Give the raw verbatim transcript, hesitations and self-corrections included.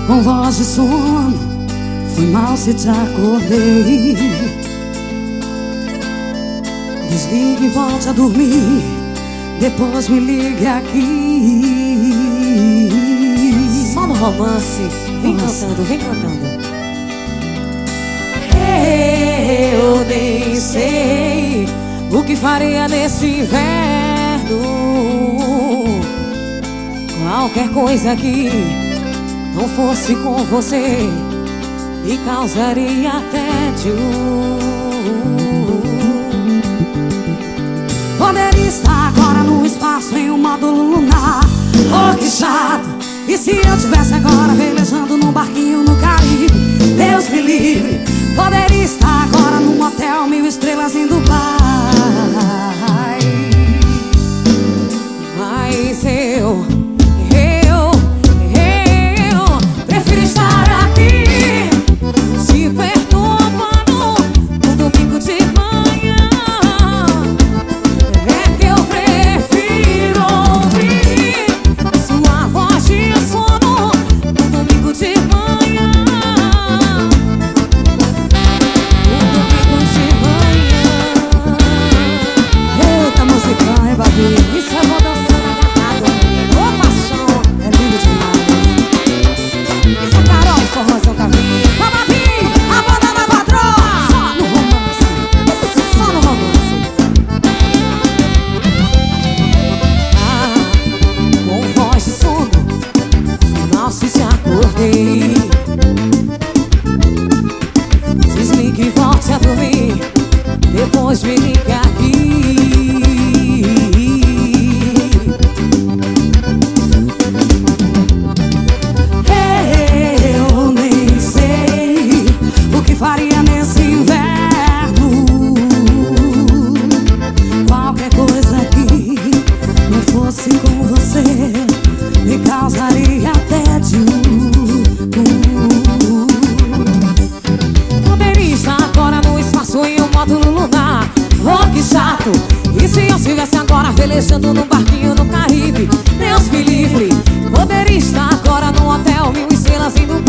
com voz de sono, foi mal se te acordei. Desligue e volte a dormir, depois me ligue aqui. Só no romance. Vem Nossa. cantando, vem cantando. Eu nem sei o que faria nesse inverno. Qualquer coisa que não fosse com você me causaria tédio. Poderia estar agora no espaço em um módulo lunar. Oh, que chato! E se eu tivesse agora velejando num barquinho no Caribe? Deus me livre! Poderia estar agora num motel mil estrelas em Dubai. Mas eu, eu, eu prefiro estar aqui te perturbando no domingo de manhã. É que eu prefiro ouvir sua voz de sono no domingo de manhã. Isso eu vou dançando agarrado. Ô paixão, é lindo demais. Isso é Carol, forrozão Cavim. Vamos vir, a banda da patroa. Só no romance, só no romance. Ah, com voz de sono, mal se te acordei. Desligue e volte a dormir, depois me liga aqui. Faria nesse inverno qualquer coisa que não fosse com você me causaria tédio. Poderia estar agora no espaço em um módulo lunar. Oh, que chato! E se eu estivesse agora velejando num barquinho no Caribe? Deus me livre! Poderia estar agora num hotel mil estrelas em Dubai.